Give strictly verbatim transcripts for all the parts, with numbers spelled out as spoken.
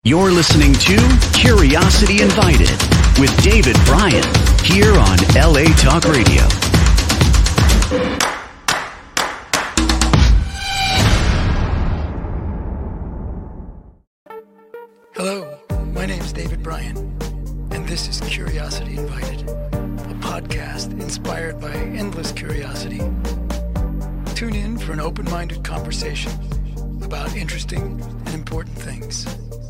You're listening to Curiosity Invited with David Bryan here on L A Talk Radio. Hello, my name is David Bryan, and this is Curiosity Invited, a podcast inspired by endless curiosity. Tune in for an open-minded conversation about interesting and important things.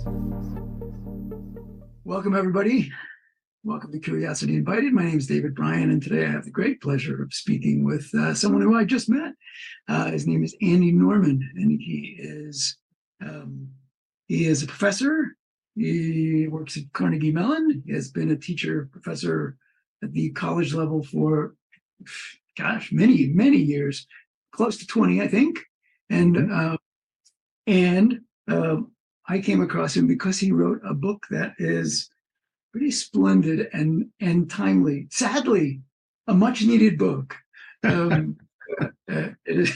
Welcome, everybody. Welcome to Curiosity Invited. My name is David Bryan, and today I have the great pleasure of speaking with uh, someone who I just met. Uh, his name is Andy Norman, and he is um, he is a professor. He works at Carnegie Mellon. He has been a teacher, professor at the college level for, gosh, many, many years, close to twenty, I think. And uh, and um, I came across him because he wrote a book that is pretty splendid and and timely. Sadly, a much needed book. Um, uh, it is,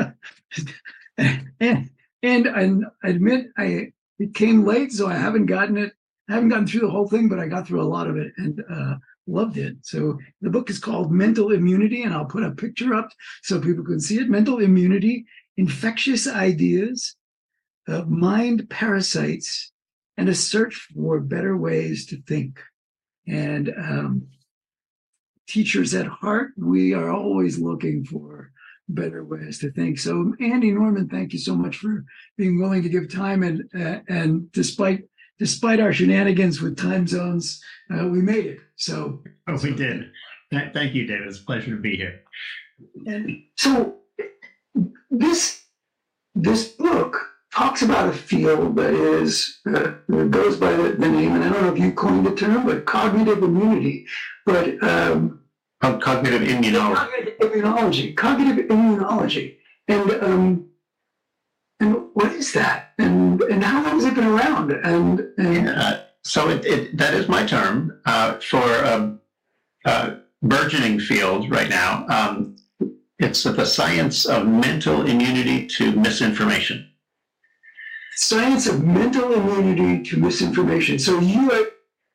and, and and I admit I it came late, so I haven't gotten it. I haven't gotten through the whole thing, but I got through a lot of it and uh, loved it. So the book is called Mental Immunity, and I'll put a picture up so people can see it. Mental Immunity: Infectious Ideas, Uh, Mind Parasites, and a Search for Better Ways to Think. And um, teachers at heart, we are always looking for better ways to think. So, Andy Norman, thank you so much for being willing to give time. And uh, and despite despite our shenanigans with time zones, uh, we made it. So, oh, we so, did. Th- thank you, David. It's a pleasure to be here. And so, this this book talks about a field that is uh, that goes by the, the name, and I don't know if you coined the term, but cognitive immunity. But um, cognitive immunology. Cognitive immunology. Cognitive immunology. And um, and what is that? And and how long has it been around? And, and uh, so it, it that is my term uh, for a, a burgeoning field right now. Um, it's the science of mental immunity to misinformation. Science of mental immunity to misinformation. So you are,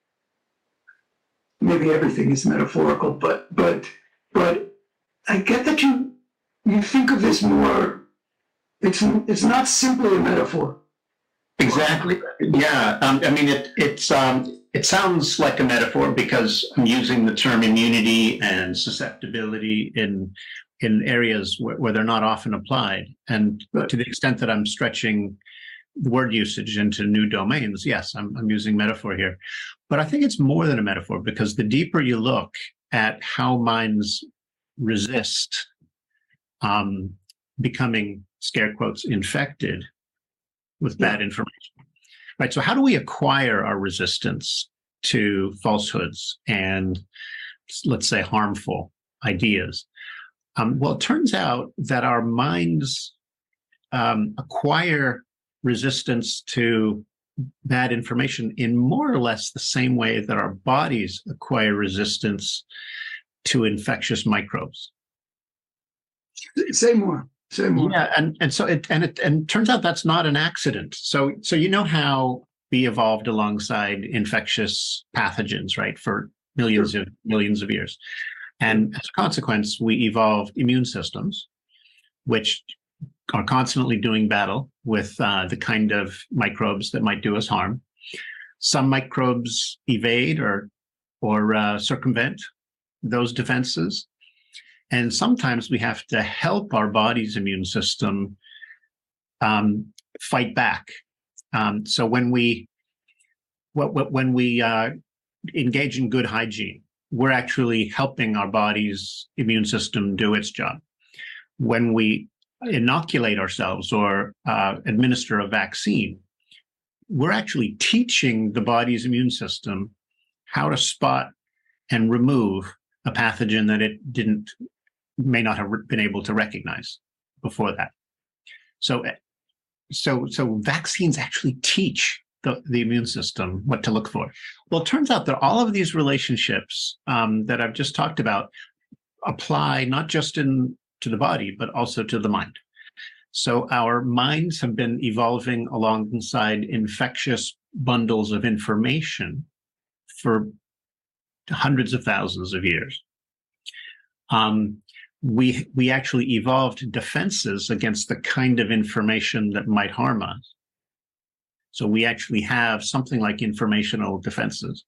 maybe everything is metaphorical, but but but I get that you you think of this more. It's it's not simply a metaphor. Exactly. Yeah. Um, I mean, it it's um, it sounds like a metaphor because I'm using the term immunity and susceptibility in in areas where, where they're not often applied, and Right. to the extent that I'm stretching the word usage into new domains, yes, I'm, I'm using metaphor here. But I think it's more than a metaphor, because the deeper you look at how minds resist um, becoming, scare quotes, infected with bad Yeah. information, right? So how do we acquire our resistance to falsehoods and, let's say, harmful ideas? Um, well, it turns out that our minds um, acquire resistance to bad information in more or less the same way that our bodies acquire resistance to infectious microbes. Say more. Say more. Yeah, and, and so it and it and it turns out that's not an accident. So so you know how we evolved alongside infectious pathogens, right, for millions sure. of millions of years. And as a consequence, we evolved immune systems, which are constantly doing battle with uh, the kind of microbes that might do us harm. Some microbes evade or or uh, circumvent those defenses. And sometimes we have to help our body's immune system um, fight back. Um, so when we when we uh, engage in good hygiene, we're actually helping our body's immune system do its job. When we inoculate ourselves or uh, administer a vaccine, we're actually teaching the body's immune system how to spot and remove a pathogen that it didn't, may not have been able to recognize before that. So, so, so vaccines actually teach the, the immune system what to look for. Well, it turns out that all of these relationships um, that I've just talked about apply not just in to the body, but also to the mind. So our minds have been evolving alongside infectious bundles of information for hundreds of thousands of years. Um, we we actually evolved defenses against the kind of information that might harm us. So we actually have something like informational defenses.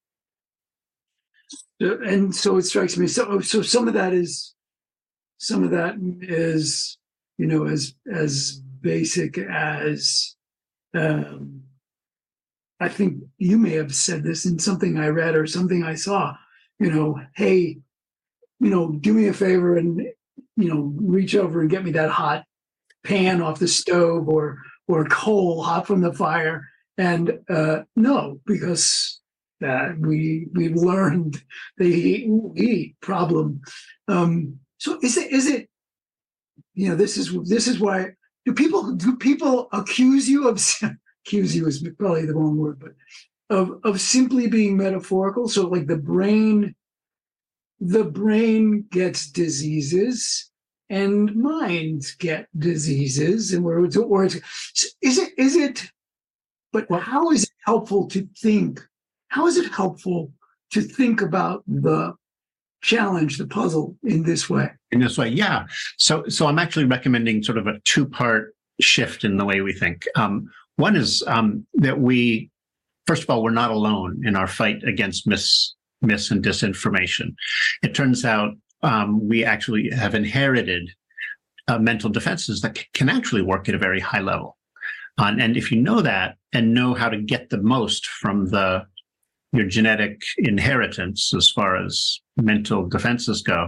And so it strikes me. So so some of that is some of that is, you know, as as basic as um, I think you may have said this in something I read or something I saw. You know, hey, you know, do me a favor and, you know, reach over and get me that hot pan off the stove or or coal hot from the fire. And uh, no, because uh, we we learned the eat, eat problem. Um, so is it is it you know this is this is why do people do people accuse you of accuse you is probably the wrong word, but of of simply being metaphorical? So like the brain. The brain gets diseases and minds get diseases, and where it's, or it's, is it, is it, but how is it helpful to think? How is it helpful to think about the challenge, the puzzle in this way? In this way, yeah. So, so I'm actually recommending sort of a two-part shift in the way we think. Um, one is um, that we, first of all, we're not alone in our fight against mis. mis and disinformation. It turns out um, we actually have inherited uh, mental defenses that c- can actually work at a very high level. Um, and if you know that and know how to get the most from the your genetic inheritance as far as mental defenses go,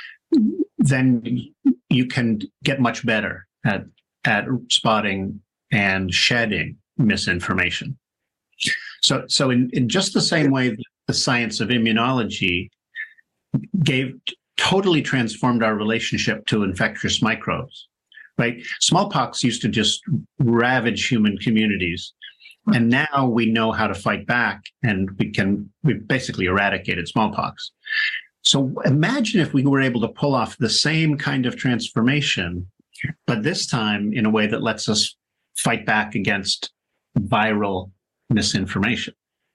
then you can get much better at at spotting and shedding misinformation. So, so in, in just the same way that the science of immunology gave totally transformed our relationship to infectious microbes, right? Smallpox used to just ravage human communities. And now we know how to fight back, and we can, we've basically eradicated smallpox. So imagine if we were able to pull off the same kind of transformation, but this time in a way that lets us fight back against viral misinformation.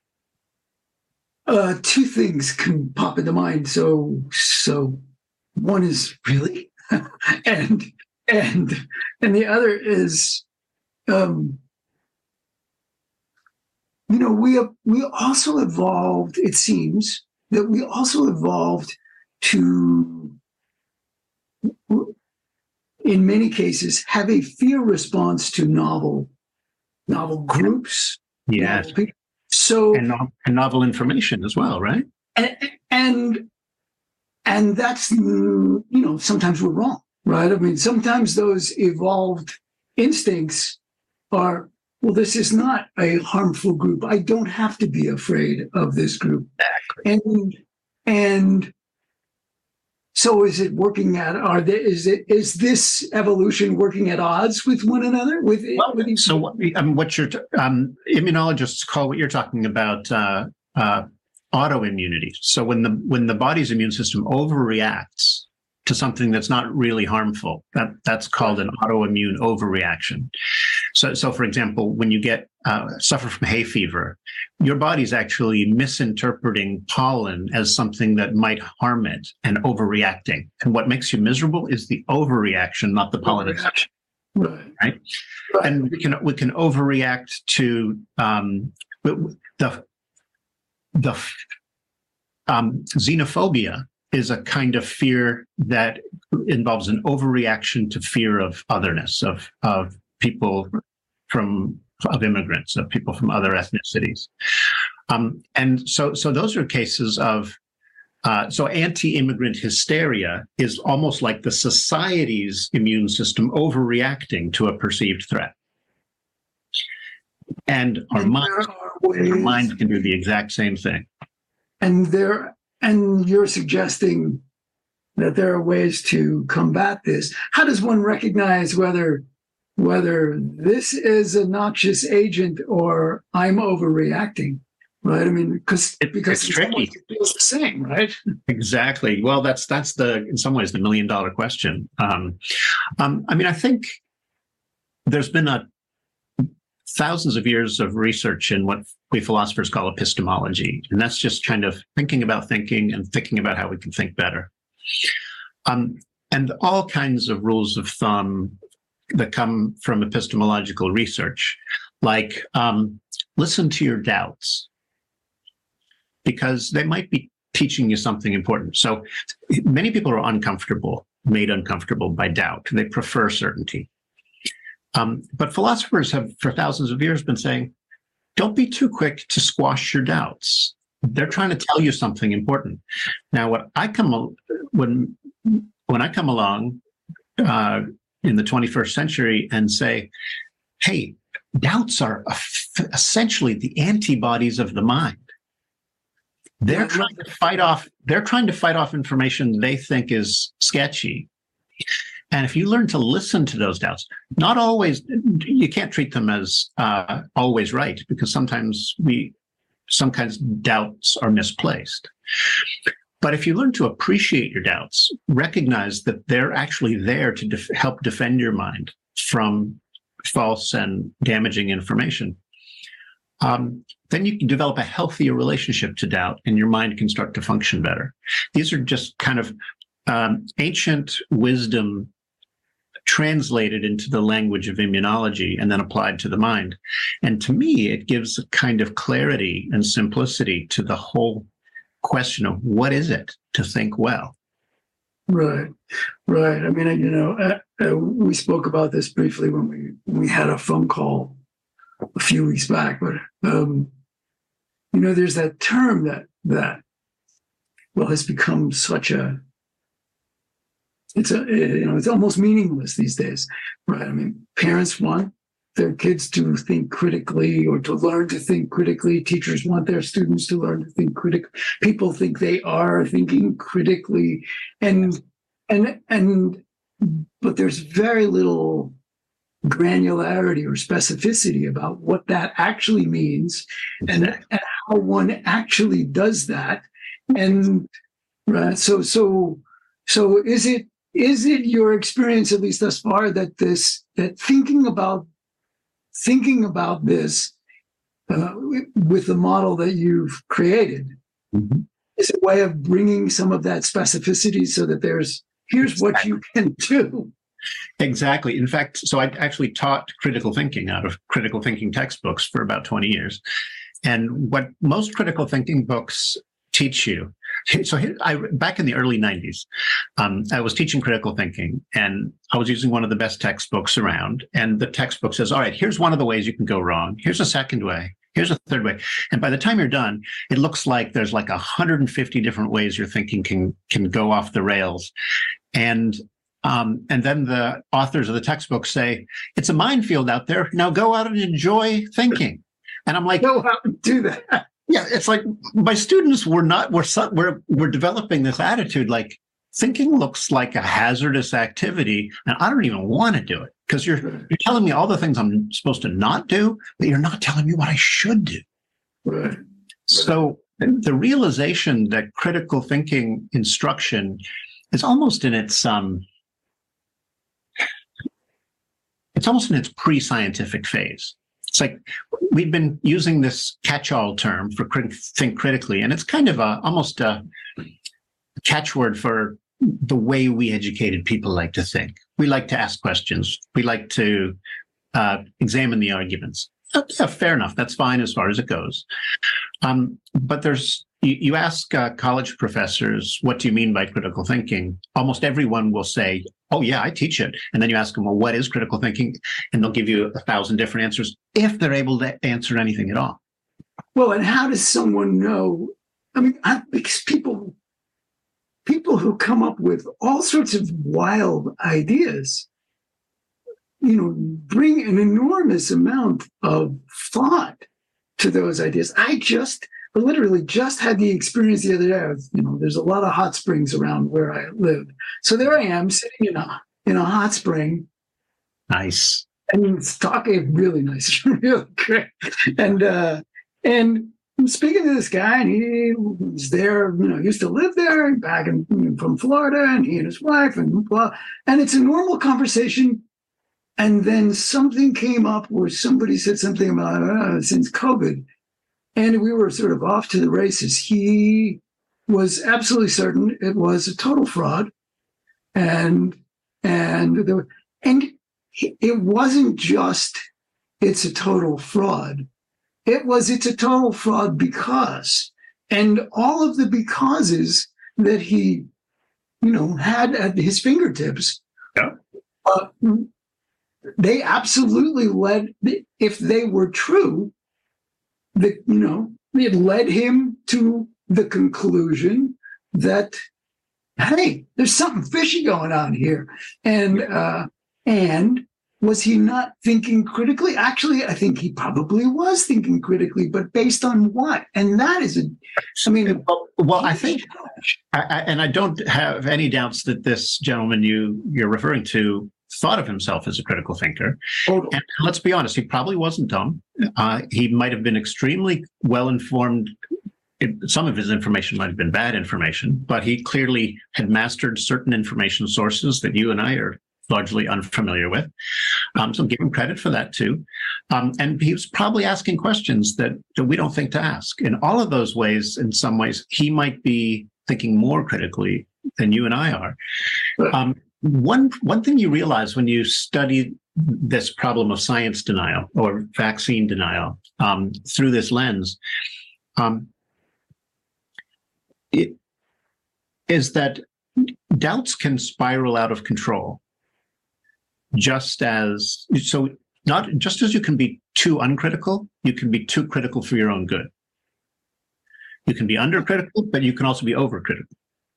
Uh, two things can pop into mind. So, so one is really, and and and the other is, um, you know, we have, we also evolved. It seems that we also evolved to, in many cases, have a fear response to novel, novel groups. Yes. Novel people. So and, no, and novel information as well, right? And, and and that's, you know, sometimes we're wrong, right? I mean, sometimes those evolved instincts are, well, this is not a harmful group. I don't have to be afraid of this group. Exactly. And and so is it working at, are there, is it, is this evolution working at odds with one another? With, well, with each so what, um, what you're, um, immunologists call what you're talking about, uh, uh, autoimmunity. So when the, when the body's immune system overreacts to something that's not really harmful, that that's called an autoimmune overreaction. So, so for example, when you get, uh, suffer from hay fever, your body's actually misinterpreting pollen as something that might harm it and overreacting. And what makes you miserable is the overreaction, not the pollen itself. Right. Right. Right. And we can we can overreact to um, the the um, xenophobia is a kind of fear that involves an overreaction to fear of otherness, of of people from of immigrants, of people from other ethnicities. Um, and so, so those are cases of, uh, so anti-immigrant hysteria is almost like the society's immune system overreacting to a perceived threat. And our and mind, our mind can do the exact same thing. And there, and you're suggesting that there are ways to combat this. How does one recognize whether whether this is a noxious agent or I'm overreacting, right? I mean, because it, because it's tricky. It feels the same, right? Exactly. Well, that's that's the in some ways the million dollar question. Um, um, I mean, I think there's been a thousands of years of research in what we philosophers call epistemology. And that's just kind of thinking about thinking and thinking about how we can think better. Um, and all kinds of rules of thumb that come from epistemological research, like um, listen to your doubts, because they might be teaching you something important. So many people are uncomfortable, made uncomfortable by doubt. They prefer certainty. Um, but philosophers have, for thousands of years, been saying, don't be too quick to squash your doubts. They're trying to tell you something important. Now, what I come when when I come along uh, in the twenty-first century and say, hey, doubts are essentially the antibodies of the mind. They're trying to fight off, they're trying to fight off information they think is sketchy. And if you learn to listen to those doubts, not always, you can't treat them as uh, always right, because sometimes we, some kinds of doubts are misplaced. But if you learn to appreciate your doubts, recognize that they're actually there to def- help defend your mind from false and damaging information, um, then you can develop a healthier relationship to doubt, and your mind can start to function better. These are just kind of um, ancient wisdom translated into the language of immunology and then applied to the mind. And to me, it gives a kind of clarity and simplicity to the whole question of what is it to think well. Right, right. I mean, you know, uh, uh, we spoke about this briefly when we when we had a phone call a few weeks back. But um, you know, there's that term that that well has become such a it's a you know it's almost meaningless these days, right? I mean, parents want their kids to think critically or to learn to think critically. Teachers want their students to learn to think critically. People think they are thinking critically, and and and but there's very little granularity or specificity about what that actually means and, and how one actually does that. And right, so so so is it is it your experience, at least thus far, that this that thinking about thinking about this uh, with the model that you've created mm-hmm. is a way of bringing some of that specificity so that there's, here's exactly. what you can do. Exactly. In fact, so I actually taught critical thinking out of critical thinking textbooks for about twenty years. And what most critical thinking books teach you, so here, I, back in the early nineties, um, I was teaching critical thinking, and I was using one of the best textbooks around. And the textbook says, all right, here's one of the ways you can go wrong. Here's a second way. Here's a third way. And by the time you're done, it looks like there's like one hundred fifty different ways your thinking can, can go off the rails. And um, and then the authors of the textbook say, it's a minefield out there. Now go out and enjoy thinking. And I'm like, go out and do that. Yeah, it's like my students were not, we're, we're, we're developing this attitude like thinking looks like a hazardous activity, and I don't even want to do it because you're, you're telling me all the things I'm supposed to not do, but you're not telling me what I should do. Right. So the realization that critical thinking instruction is almost in its, um, it's almost in its pre-scientific phase. It's like we've been using this catch-all term for crit- think critically, and it's kind of a almost a catchword for the way we educated people like to think. We like to ask questions. We like to uh, examine the arguments. Uh, yeah, fair enough. That's fine as far as it goes. Um, but there's you, you ask uh, college professors, what do you mean by critical thinking? Almost everyone will say, oh, yeah, I teach it. And then you ask them, well, what is critical thinking? And they'll give you a thousand different answers if they're able to answer anything at all. Well, and how does someone know? I mean, I, because people, people who come up with all sorts of wild ideas, you know, bring an enormous amount of thought to those ideas. I just literally just had the experience the other day of, you know, there's a lot of hot springs around where I live. So there I am sitting in a in a hot spring. Nice. And it's talking really nice, really great. And uh, and I'm speaking to this guy, and he was there, you know, used to live there, back in, from Florida, and he and his wife, and blah. And it's a normal conversation and then something came up where somebody said something about uh, since COVID, and we were sort of off to the races. He was absolutely certain it was a total fraud, and and there, and it wasn't just it's a total fraud. It was it's a total fraud because, and all of the becauses that he, you know, had at his fingertips. Yeah. Uh, they absolutely led, if they were true, that, you know, it led him to the conclusion that, hey, there's something fishy going on here. And, uh, and was he not thinking critically? Actually, I think he probably was thinking critically, but based on what? And that is, a, I mean, well, well I think, I, I, and I don't have any doubts that this gentleman you you're referring to thought of himself as a critical thinker. Totally. And let's be honest, he probably wasn't dumb. Uh, he might have been extremely well-informed. It, some of his information might have been bad information, but he clearly had mastered certain information sources that you and I are largely unfamiliar with. Um, so give him credit for that too. Um, and he was probably asking questions that, that we don't think to ask. In all of those ways, in some ways, he might be thinking more critically than you and I are. Um, one, one thing you realize when you study this problem of science denial or vaccine denial um, through this lens, um, it, is that doubts can spiral out of control. Just as, so not just as you can be too uncritical, you can be too critical for your own good. You can be undercritical, but you can also be overcritical.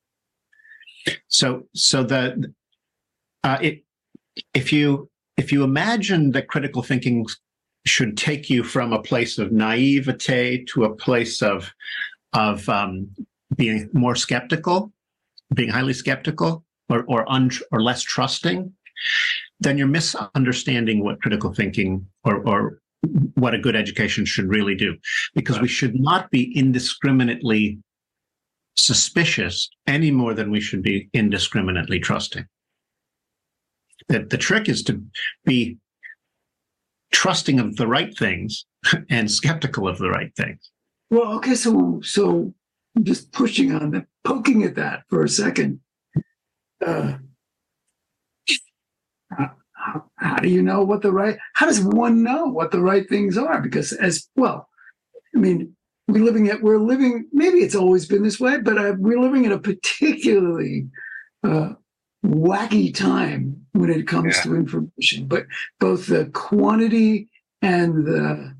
So, so the, uh, it, if you, if you imagine that critical thinking should take you from a place of naivete to a place of, of um, being more skeptical, being highly skeptical, or or, un, or less trusting, then you're misunderstanding what critical thinking or, or what a good education should really do. Because we should not be indiscriminately suspicious any more than we should be indiscriminately trusting. That the trick is to be trusting of the right things and skeptical of the right things. Well, okay, so so just pushing on that, poking at that for a second. Uh, how, how do you know what the right? How does one know what the right things are? Because as well, I mean, we're living at we're living. Maybe it's always been this way, but uh, we're living in a particularly uh, wacky time when it comes yeah. to information. But both the quantity and the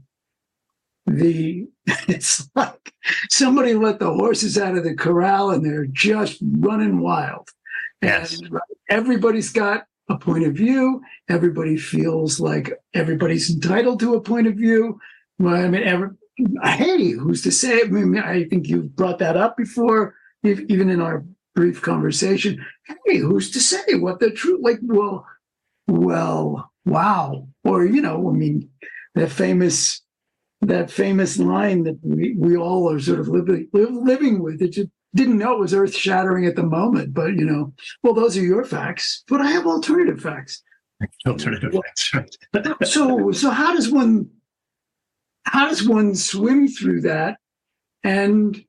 the it's like somebody let the horses out of the corral and they're just running wild. Yes. And everybody's got a point of view. Everybody feels like everybody's entitled to a point of view. Well, I mean, every, hey, who's to say? I mean, I think you've brought that up before, if, even in our brief conversation. Hey, who's to say what the truth? Like, well, well, wow, or you know, I mean, that famous. That famous line that we, we all are sort of living, living with. It just didn't know it was earth shattering at the moment, but you know, well, those are your facts, but I have alternative facts. Alternative well, facts, right? so, so how does one, how does one swim through that and,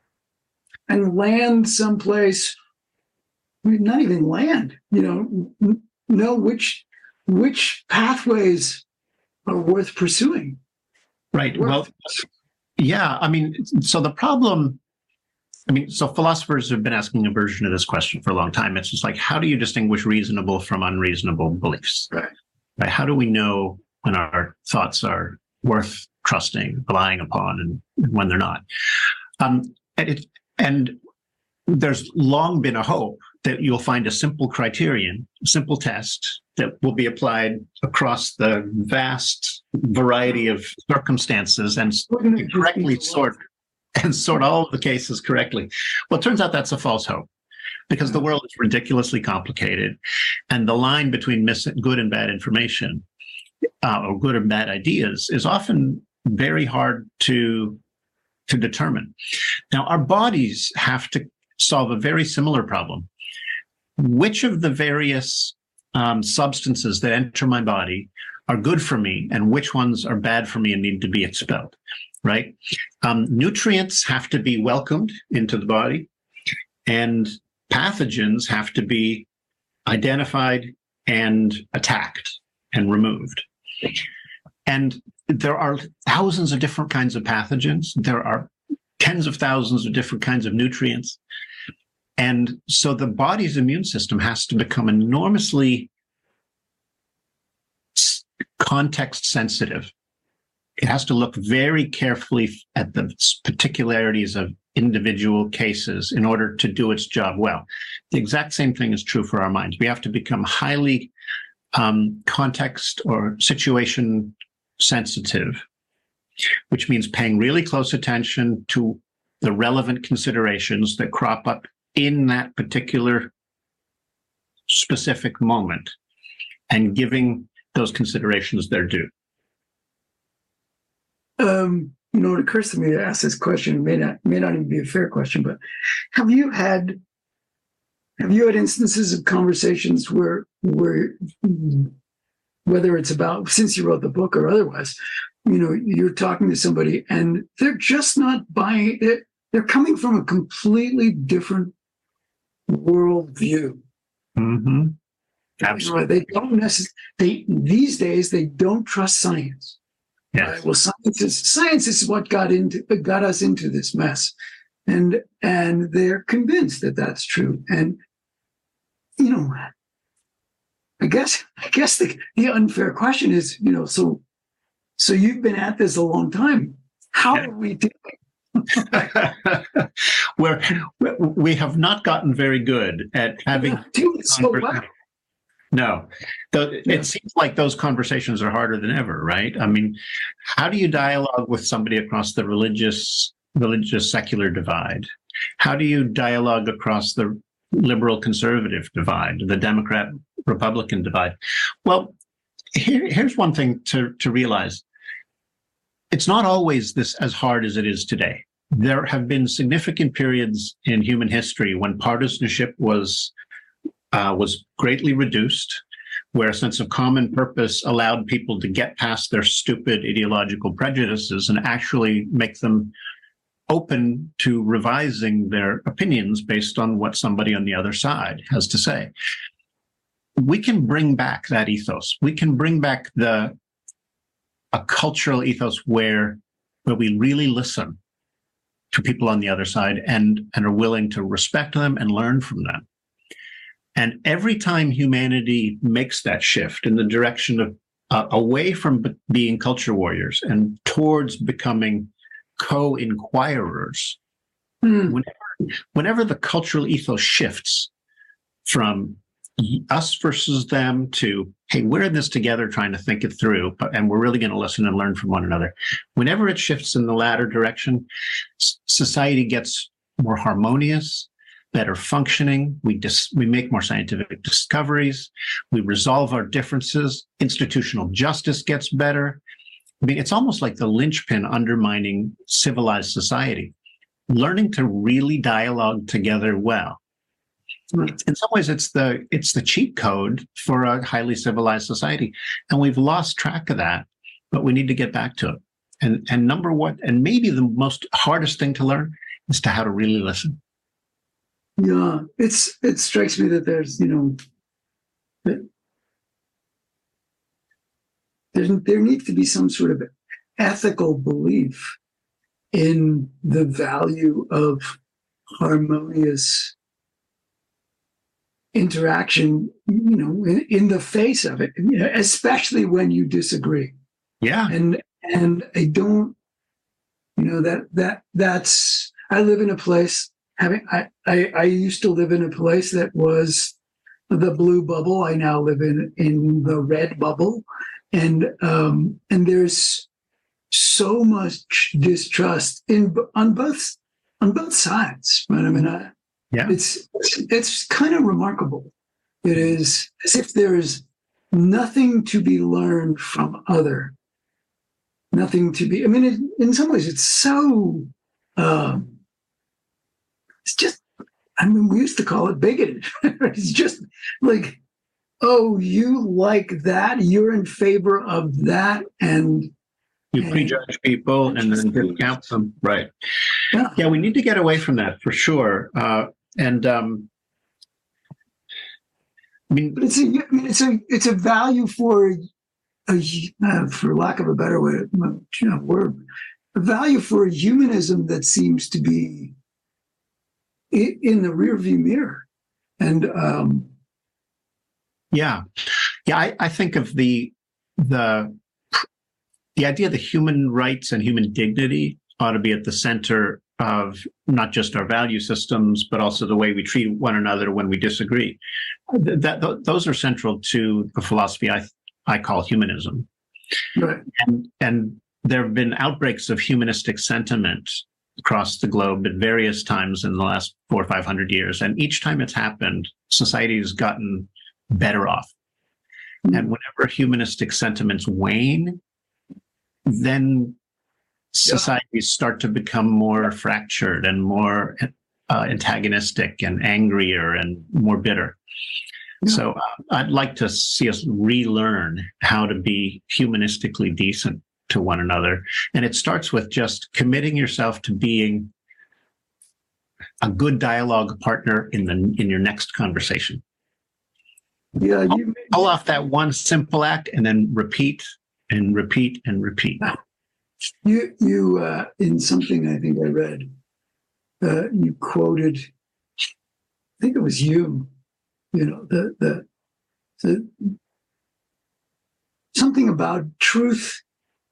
and land someplace, not even land, you know, know which, which pathways are worth pursuing? Right. Well, yeah. I mean, so the problem, I mean, so philosophers have been asking a version of this question for a long time. It's just like, how do you distinguish reasonable from unreasonable beliefs? Right. Right. How do we know when our thoughts are worth trusting, relying upon, and when they're not? Um, and, it, and there's long been a hope that you'll find a simple criterion, a simple test that will be applied across the vast variety of circumstances and correctly sort and sort all of the cases correctly. Well, it turns out that's a false hope because the world is ridiculously complicated, and the line between mis- good and bad information uh, or good and bad ideas is often very hard to to determine. Now, our bodies have to solve a very similar problem. Which of the various um, substances that enter my body are good for me and which ones are bad for me and need to be expelled, right? Um, nutrients have to be welcomed into the body, and pathogens have to be identified and attacked and removed. And there are thousands of different kinds of pathogens. There are tens of thousands of different kinds of nutrients. And so the body's immune system has to become enormously context sensitive. It has to look very carefully at the particularities of individual cases in order to do its job well. The exact same thing is true for our minds. We have to become highly um, context or situation sensitive, which means paying really close attention to the relevant considerations that crop up in that particular specific moment and giving those considerations their due. Um, you know, it occurs to me to ask this question. It may not may not even be a fair question, but have you had have you had instances of conversations where where whether it's about, since you wrote the book or otherwise, you know, you're talking to somebody and they're just not buying it. They're coming from a completely different worldview. Mm-hmm. Absolutely. They don't necessarily, they, these days, they don't trust science. Yes. Right? Well, science is, science is what got into got us into this mess, and and they're convinced that that's true. And you know, I guess I guess the, the unfair question is, you know, so so you've been at this a long time. How yeah. are we doing? Where we have not gotten very good at having. Yeah, doing so well. No, the, Yeah. It seems like those conversations are harder than ever, right? I mean, how do you dialogue with somebody across the religious, religious secular divide? How do you dialogue across the liberal conservative divide, the Democrat Republican divide? Well, here, here's one thing to, to realize. It's not always this as hard as it is today. There have been significant periods in human history when partisanship was Uh, was greatly reduced, where a sense of common purpose allowed people to get past their stupid ideological prejudices and actually make them open to revising their opinions based on what somebody on the other side has to say. We can bring back that ethos. We can bring back the a cultural ethos where, where we really listen to people on the other side and, and are willing to respect them and learn from them. And every time humanity makes that shift in the direction of uh, away from b- being culture warriors and towards becoming co-inquirers, mm. whenever, whenever the cultural ethos shifts from us versus them to, hey, we're in this together trying to think it through, but, and we're really going to listen and learn from one another. Whenever it shifts in the latter direction, s- society gets more harmonious, better functioning. We dis- we make more scientific discoveries. We resolve our differences. Institutional justice gets better. I mean, it's almost like the linchpin undermining civilized society. Learning to really dialogue together well. In some ways, it's the it's the cheat code for a highly civilized society, and we've lost track of that. But we need to get back to it. And and number one, and maybe the most hardest thing to learn is to how to really listen. Yeah, it's it strikes me that there's, you know, that there, there needs to be some sort of ethical belief in the value of harmonious interaction, you know, in, in the face of it, you know, especially when you disagree. Yeah. And and I don't, you know, that that that's I live in a place having I, I I used to live in a place that was the blue bubble. I now live in in the red bubble. And um and there's so much distrust in on both on both sides. Right? I mean, I, yeah, it's it's kind of remarkable. It is as if there is nothing to be learned from other, nothing to be. I mean, it, in some ways, it's so. Um, it's just. I mean, we used to call it bigoted. It's just like Oh, you like that? You're in favor of that, and You and prejudge people and then discount them. Right. yeah, Yeah, we need to get away from that for sure. Uh, and um, I mean, but it's a I mean, it's a it's a value for a uh, for lack of a better way, you know, word, a value for a humanism that seems to be in, in the rearview mirror, and um, yeah, yeah. I, I think of the the the idea that human rights and human dignity ought to be at the center of not just our value systems, but also the way we treat one another when we disagree. That, that those are central to the philosophy I I call humanism. right. And and there have been outbreaks of humanistic sentiment across the globe at various times in the last four or five hundred years, and each time it's happened, society has gotten better off. Mm-hmm. And whenever humanistic sentiments wane, then societies start to become more fractured and more uh, antagonistic and angrier and more bitter. Yeah. So uh, I'd like to see us relearn how to be humanistically decent to one another. And it starts with just committing yourself to being a good dialogue partner in the in your next conversation. Yeah, you Pull off that one simple act and then repeat and repeat and repeat. you you uh, in something I think I read, uh, you quoted, I think it was you, you know, the the, the something about truth.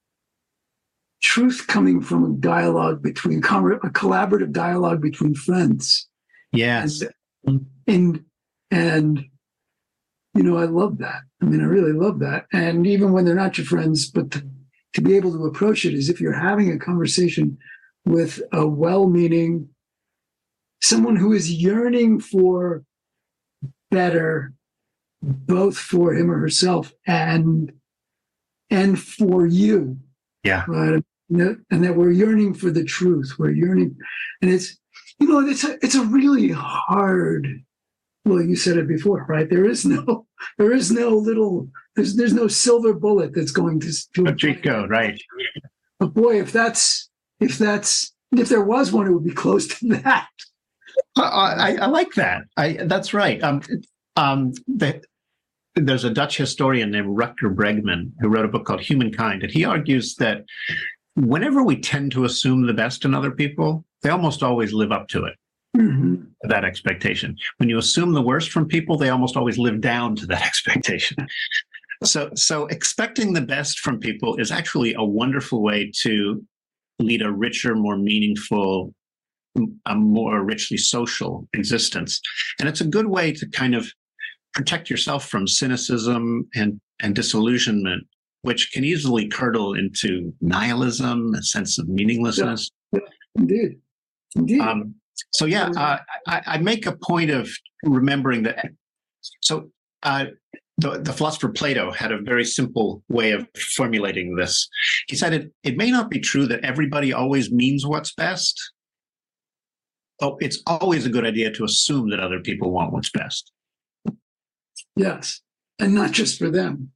Truth coming from a dialogue between a collaborative dialogue between friends. Yes. And, and and you know, I love that. I mean, I really love that. And even when they're not your friends, but to, to be able to approach it as if you're having a conversation with a well-meaning, someone who is yearning for better, both for him or herself and and for you. Yeah. Right. And that, and that we're yearning for the truth. We're yearning, and it's, you know, it's a it's a really hard. Well, you said it before, right? There is no, there is no little, there's there's no silver bullet that's going to. to A cheat code, right? But boy, if that's if that's if there was one, it would be close to that. I, I, I like that. I that's right. Um, um, the, there's a Dutch historian named Rutger Bregman who wrote a book called Humankind, and he argues that whenever we tend to assume the best in other people, they almost always live up to it, Mm-hmm. that expectation. When you assume the worst from people, they almost always live down to that expectation. So, so expecting the best from people is actually a wonderful way to lead a richer, more meaningful, a more richly social existence. And it's a good way to kind of protect yourself from cynicism and, and disillusionment, which can easily curdle into nihilism, a sense of meaninglessness. Yeah, indeed. Indeed. Um, so, yeah, uh, I, I make a point of remembering that. So uh, the, the philosopher Plato had a very simple way of formulating this. He said, it, it may not be true that everybody always means what's best. Oh, it's always a good idea to assume that other people want what's best. Yes. And not just for them.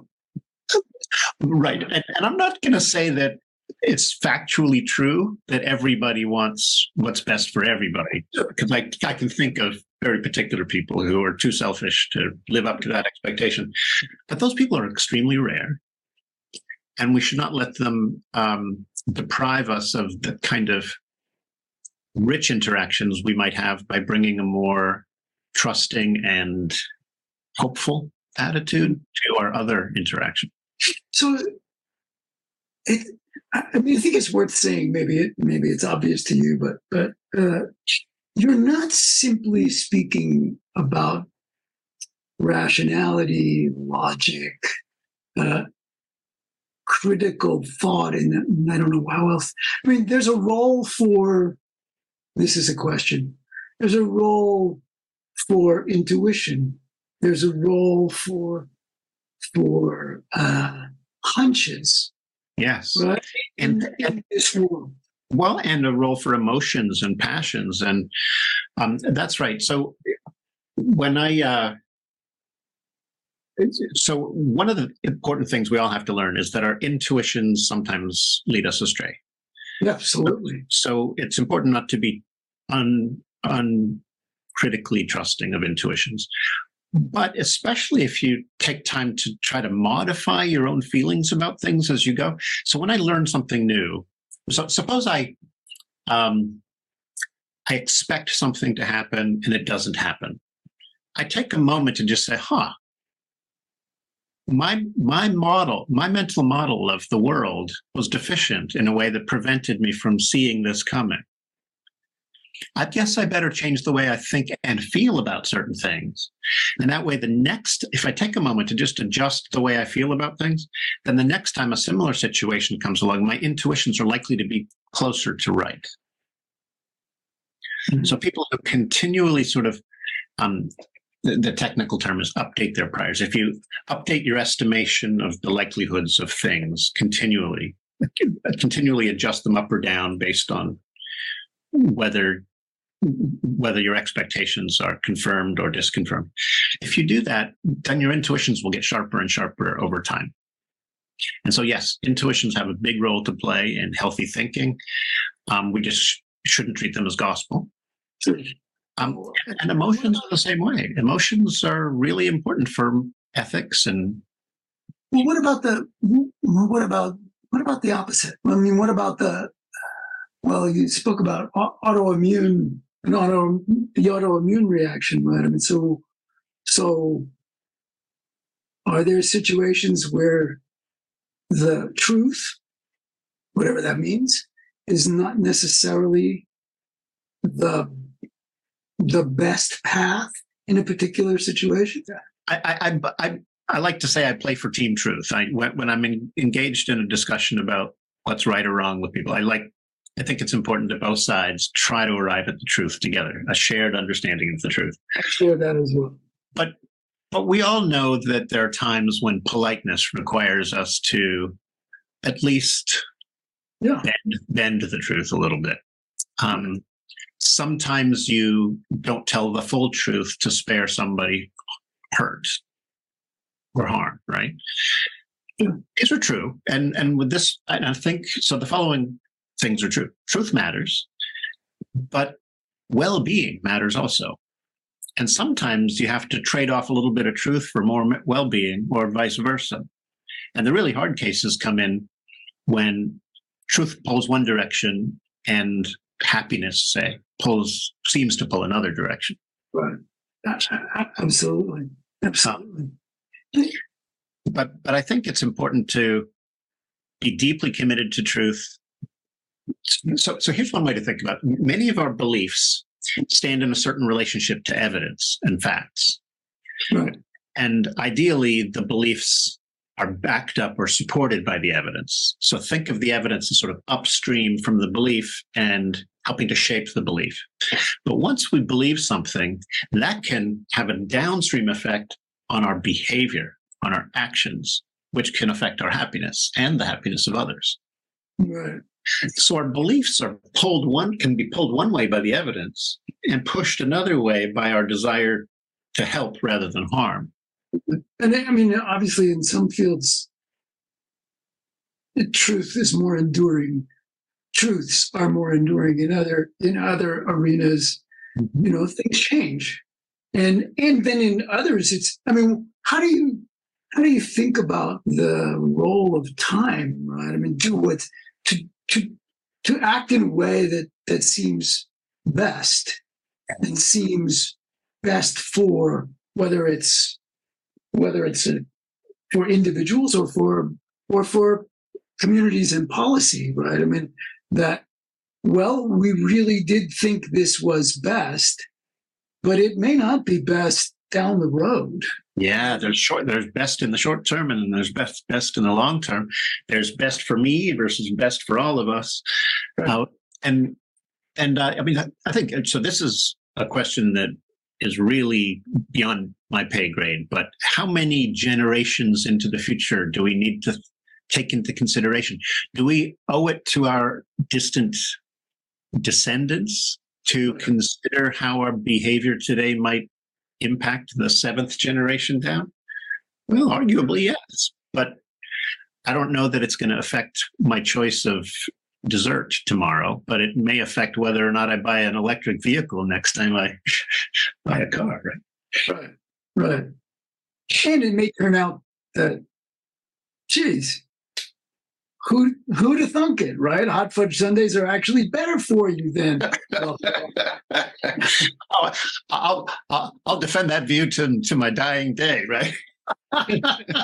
Right. And, and I'm not going to say that it's factually true that everybody wants what's best for everybody, because I, I can think of very particular people who are too selfish to live up to that expectation. But those people are extremely rare. And we should not let them um, deprive us of the kind of rich interactions we might have by bringing a more trusting and hopeful attitude to our other interaction. So it, I mean, I think it's worth saying, maybe it, maybe it's obvious to you, but, but uh, you're not simply speaking about rationality, logic, uh, critical thought, and I don't know how else. I mean, there's a role for, this is a question, there's a role for intuition. There's a role for for uh, hunches. Yes. Right? And, in, in this world. Well, and a role for emotions and passions. And um, that's right. So when I, uh, So one of the important things we all have to learn is that our intuitions sometimes lead us astray. Yeah, absolutely. So it's important not to be un, uncritically trusting of intuitions. But especially if you take time to try to modify your own feelings about things as you go. So when I learn something new, so suppose I um, I expect something to happen and it doesn't happen. I take a moment to just say, huh, my my model, my mental model of the world was deficient in a way that prevented me from seeing this coming. I guess I better change the way I think and feel about certain things. And that way, the next, if I take a moment to just adjust the way I feel about things, then the next time a similar situation comes along, my intuitions are likely to be closer to right. Mm-hmm. So people who continually sort of, um, the, the technical term is update their priors. If you update your estimation of the likelihoods of things continually, continually adjust them up or down based on whether whether your expectations are confirmed or disconfirmed. If you do that, then your intuitions will get sharper and sharper over time. And so, yes, intuitions have a big role to play in healthy thinking. Um, we just shouldn't treat them as gospel. Um, and emotions are the same way. Emotions are really important for ethics. And well, what about the what about what about the opposite? I mean, what about the well, you spoke about autoimmune, an auto, the autoimmune reaction, right? I mean, so, so are there situations where the truth, whatever that means, is not necessarily the the best path in a particular situation? I I I, I like to say I play for team truth. I when, when I'm in, engaged in a discussion about what's right or wrong with people, I like. I think it's important that both sides try to arrive at the truth together, a shared understanding of the truth. I share that as well. But but we all know that there are times when politeness requires us to at least yeah. bend, bend the truth a little bit. Um, sometimes you don't tell the full truth to spare somebody hurt or harm, right? Yeah. These are true. And, and with this, I think, so the following things are true. Truth matters, but well-being matters also. And sometimes you have to trade off a little bit of truth for more well-being or vice versa. And the really hard cases come in when truth pulls one direction and happiness, say, pulls, seems to pull another direction. Right. Absolutely. Absolutely. But, but I think it's important to be deeply committed to truth. So, so here's one way to think about it. Many of our beliefs stand in a certain relationship to evidence and facts. Right. And ideally, the beliefs are backed up or supported by the evidence. So think of the evidence as sort of upstream from the belief and helping to shape the belief. But once we believe something, that can have a downstream effect on our behavior, on our actions, which can affect our happiness and the happiness of others. Right. So our beliefs are pulled one can be pulled one way by the evidence and pushed another way by our desire to help rather than harm. And I mean, obviously, in some fields, the truth is more enduring. Truths are more enduring. In other in other arenas, mm-hmm. you know, things change, and and then in others, it's. I mean, how do you how do you think about the role of time? Right. I mean, do what to to to act in a way that that seems best and seems best for whether it's whether it's a, for individuals or for or for communities and policy, right? I mean, that, well, we really did think this was best, but it may not be best down the road. Yeah, there's short, there's best in the short term, and there's best best in the long term. There's best for me versus best for all of us. Right. Uh, and and uh, I mean, I think so. This is a question that is really beyond my pay grade. But how many generations into the future do we need to take into consideration? Do we owe it to our distant descendants to consider how our behavior today might impact the seventh generation down? Well, arguably, yes. But I don't know that it's going to affect my choice of dessert tomorrow, but it may affect whether or not I buy an electric vehicle next time I buy a car, right? Right. Right. And it may turn out that, geez, who who'd have thunk it, right? Hot fudge sundaes are actually better for you than. Well, I'll, I'll, I'll, I'll defend that view to, to my dying day, right? I,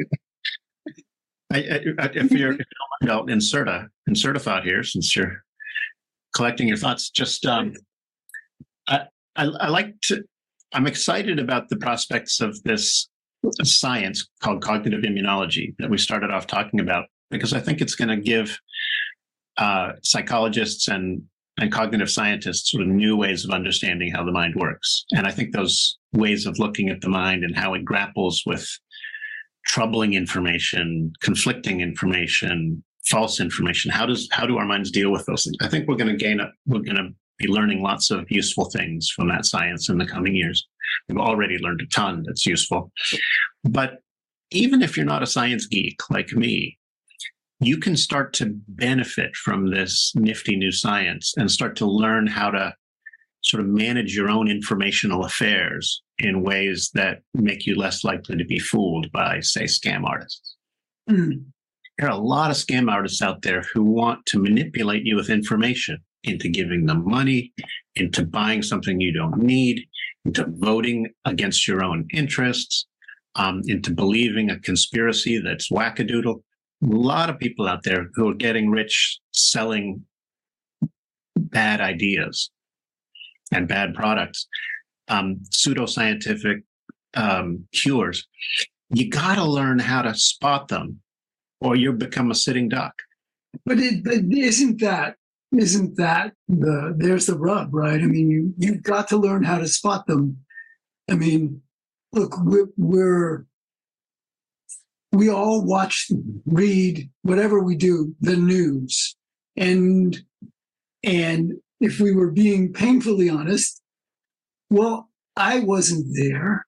I, if you're, if you don't mind, I'll insert a insert a thought here, since you're collecting your thoughts. Just, um, I, I, I like to. I'm excited about the prospects of this science called cognitive immunology that we started off talking about, because I think it's going to give uh, psychologists and and cognitive scientists sort of new ways of understanding how the mind works. And I think those ways of looking at the mind and how it grapples with troubling information, conflicting information, false information, how does how do our minds deal with those things? I think we're going to gain a we're going to be learning lots of useful things from that science in the coming years. We've already learned a ton that's useful. But even if you're not a science geek like me, you can start to benefit from this nifty new science and start to learn how to sort of manage your own informational affairs in ways that make you less likely to be fooled by, say, scam artists. mm, There are a lot of scam artists out there who want to manipulate you with information into giving them money, into buying something you don't need, into voting against your own interests, um, into believing a conspiracy that's wackadoodle. A lot of people out there who are getting rich selling bad ideas and bad products, um, pseudoscientific um, cures. You got to learn how to spot them, or you become a sitting duck. but it but isn't that isn't that the there's the rub, right? I mean, you you've got to learn how to spot them. I mean, look, we're, we're we all watch, read, whatever we do, the news. And and if we were being painfully honest, well, I wasn't there.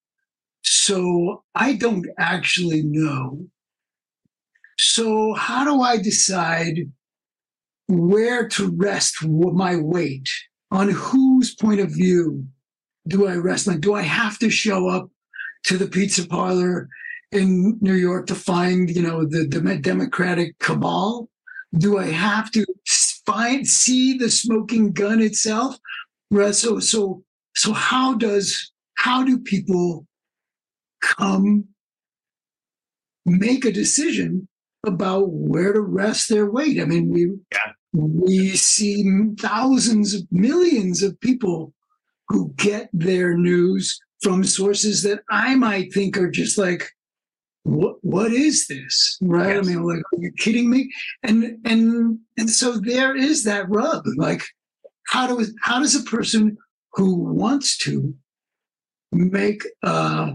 So I don't actually know. So how do I decide where to rest my weight? On whose point of view do I rest? Like, do I have to show up to the pizza parlor in New York to find, you know, the, the Democratic cabal? Do I have to find, see the smoking gun itself? Right. So, so, so how does, how do people come make a decision about where to rest their weight? I mean, we, Yeah. we see thousands of millions of people who get their news from sources that I might think are just like, what what is this? Right? Yes. I mean, like, are you kidding me? And and and so there is that rub. Like, how do how does a person who wants to make uh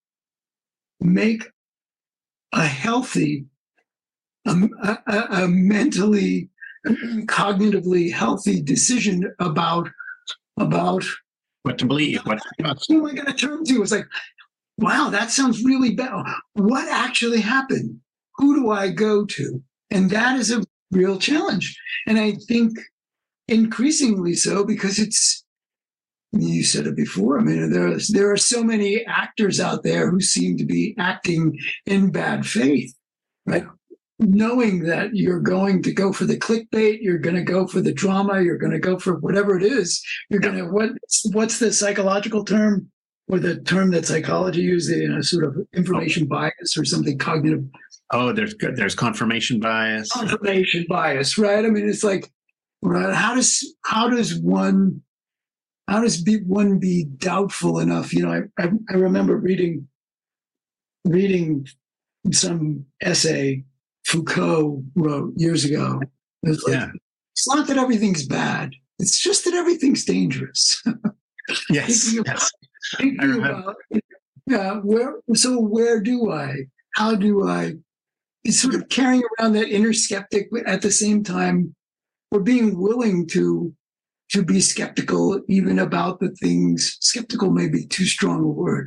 make a healthy, a, a, a mentally, cognitively healthy decision about about What to believe? What to trust? who am I going to turn to? It's like, wow, that sounds really bad. What actually happened? Who do I go to? And that is a real challenge. And I think increasingly so, because it's, you said it before, I mean, there's, there are so many actors out there who seem to be acting in bad faith, right? Knowing that you're going to go for the clickbait, you're going to go for the drama, you're going to go for whatever it is. You're going to, what, what's the psychological term? Or the term that psychology uses, you know, sort of information bias or something, cognitive. Oh, there's there's confirmation bias. Confirmation bias, right? I mean, it's like, right? How does how does one how does be, one be doubtful enough? You know, I, I I remember reading reading some essay Foucault wrote years ago. It was like, Yeah. it's not that everything's bad; it's just that everything's dangerous. Yes. Thinking about- yes. Thinking I remember. about, yeah, where, so where do I, how do I, it's sort of carrying around that inner skeptic, but at the same time, we're being willing to, to be skeptical even about the things, skeptical may be too strong a word,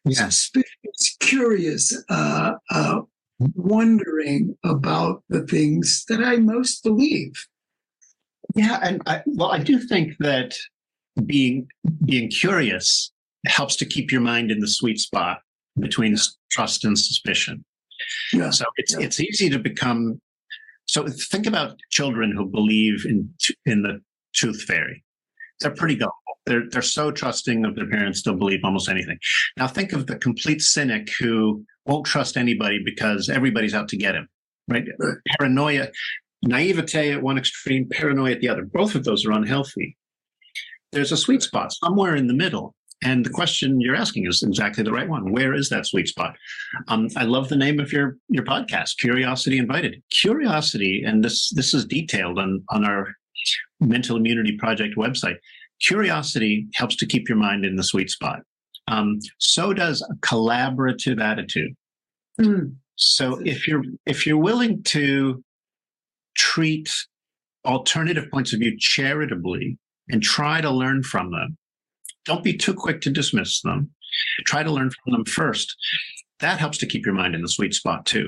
Yeah. suspicious, curious, uh, uh, wondering about the things that I most believe. Yeah, and I, well, I do think that being being curious helps to keep your mind in the sweet spot between trust and suspicion. Yeah. So it's Yeah. it's easy to become. So think about children who believe in in the tooth fairy. They're pretty gullible. They're they're so trusting of their parents, they'll believe almost anything. Now think of the complete cynic who won't trust anybody because everybody's out to get him. Right? Right. Paranoia, naivete at one extreme, paranoia at the other. Both of those are unhealthy. There's a sweet spot somewhere in the middle. And the question you're asking is exactly the right one. Where is that sweet spot? Um, I love the name of your your podcast, Curiosity Invited. Curiosity, and this this is detailed on, on our Mental Immunity Project website. Curiosity helps to keep your mind in the sweet spot. Um, so does a collaborative attitude. Mm. So if you're if you're willing to treat alternative points of view charitably and try to learn from them, don't be too quick to dismiss them. Try to learn from them first. That helps to keep your mind in the sweet spot too.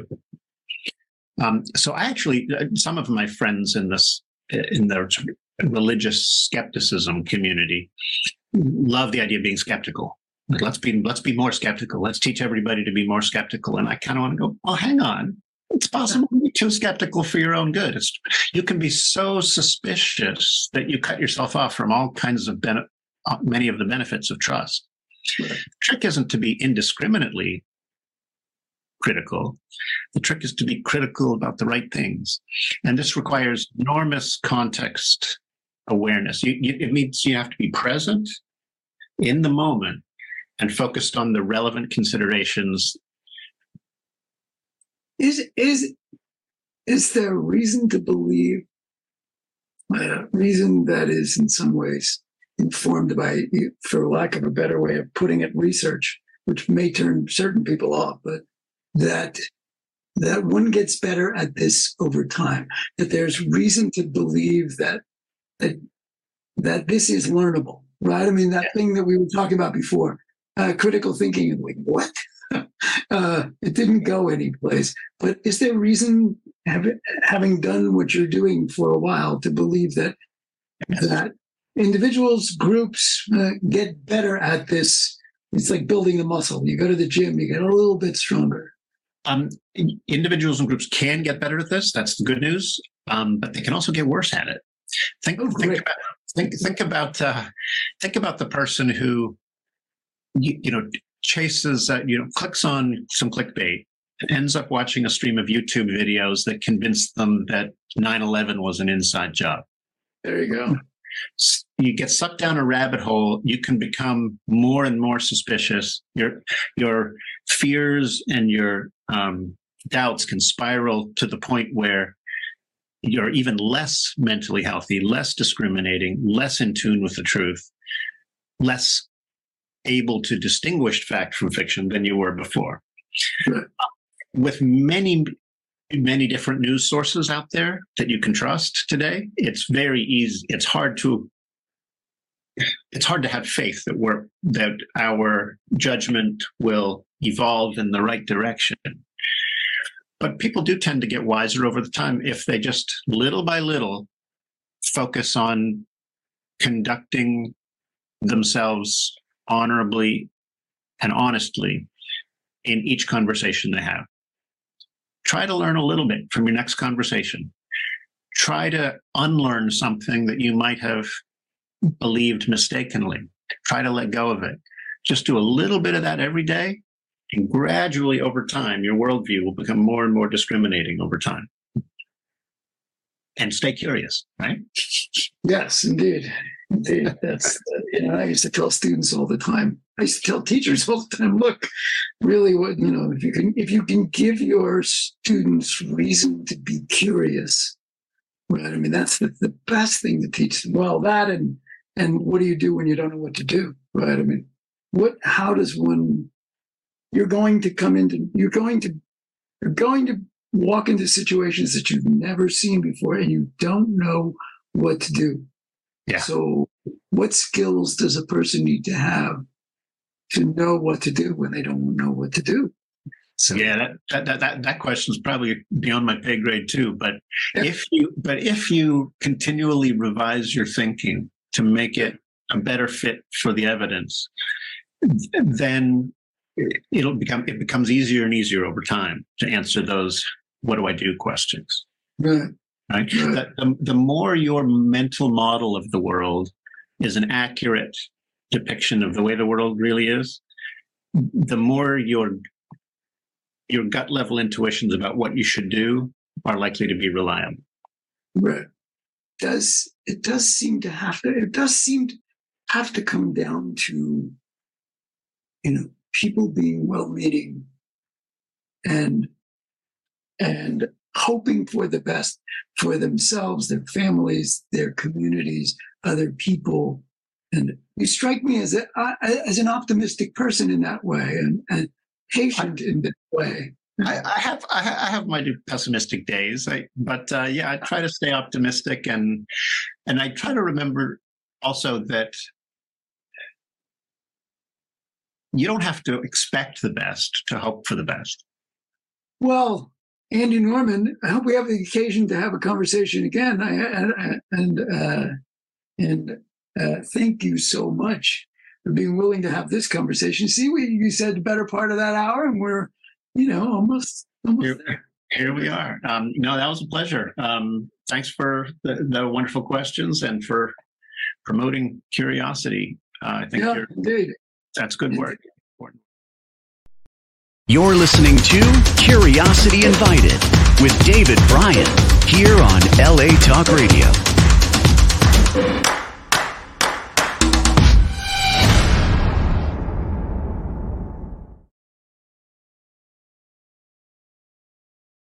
Um, so I actually, some of my friends in this in the religious skepticism community love the idea of being skeptical. Like, let's be let's be more skeptical. Let's teach everybody to be more skeptical. And I kind of want to go, well, hang on. It's possible to be too skeptical for your own good. It's, you can be so suspicious that you cut yourself off from all kinds of benefits. Many of the benefits of trust. Right. The trick isn't to be indiscriminately critical. The trick is to be critical about the right things. And this requires enormous context awareness. You, you, it means you have to be present in the moment and focused on the relevant considerations. Is, is, is there a reason to believe, a reason that is in some ways informed by, for lack of a better way of putting it, research, which may turn certain people off, but that that one gets better at this over time, that there's reason to believe that that that this is learnable, right? I mean, that thing that we were talking about before, uh, critical thinking, and like, what? uh, it didn't go anyplace. But is there reason, have, having done what you're doing for a while, to believe that that individuals, groups uh, get better at this? It's like building a muscle. You go to the gym, you get a little bit stronger. Um, individuals and groups can get better at this. That's the good news. Um, but they can also get worse at it. Think, Oh, think great. about think think about uh, think about the person who you, you know chases uh, you know clicks on some clickbait and ends up watching a stream of YouTube videos that convince them that nine eleven was an inside job. There you go. You get sucked down a rabbit hole. You can become more and more suspicious. Your your fears and your um, doubts can spiral to the point where you're even less mentally healthy, less discriminating, less in tune with the truth, less able to distinguish fact from fiction than you were before. Right. With many many different news sources out there that you can trust today, it's very easy. It's hard to, it's hard to have faith that we're, that our judgment will evolve in the right direction. But people do tend to get wiser over the time if they just little by little focus on conducting themselves honorably and honestly in each conversation they have. Try to learn a little bit from your next conversation. Try to unlearn something that you might have believed mistakenly. Try to let go of it. Just do a little bit of that every day, and gradually over time, your worldview will become more and more discriminating over time. And stay curious, right? Yes, indeed. Indeed. That's, uh, you know, I used to tell students all the time. I used to tell teachers all the time, look, really what, you know, if you can, if you can give your students reason to be curious, right? I mean, that's the, the best thing to teach them. Well, that and, and what do you do when you don't know what to do, right? I mean, what, how does one, you're going to come into, you're going to, you're going to walk into situations that you've never seen before and you don't know what to do. Yeah. So what skills does a person need to have to know what to do when they don't know what to do. So yeah, that that that that, that question is probably beyond my pay grade too. But yeah. if you but if you continually revise your thinking to make it a better fit for the evidence, then it'll become it becomes easier and easier over time to answer those "what do I do" questions. Right. Right. right. The, the, the more your mental model of the world is an accurate depiction of the way the world really is, the more your your gut level intuitions about what you should do are likely to be reliable. Right. Does it does seem to have to it does seem to have to come down to, you know, people being well-meaning and and hoping for the best for themselves, their families, their communities, other people. And you strike me as a as an optimistic person in that way, and, and patient in that way. I, I have I have my pessimistic days, I, but uh, yeah, I try to stay optimistic, and and I try to remember also that you don't have to expect the best to hope for the best. Well, Andy Norman, I hope we have the occasion to have a conversation again. I, I, and uh, and uh, thank you so much for being willing to have this conversation. See, we you said the better part of that hour, and we're, you know, almost almost here, there. Here we are. Um, no, that was a pleasure. Um, thanks for the, the wonderful questions and for promoting curiosity. Uh, I think Yeah, you're, indeed. that's good work. You're listening to Curiosity Invited with David Bryan here on L A Talk Radio.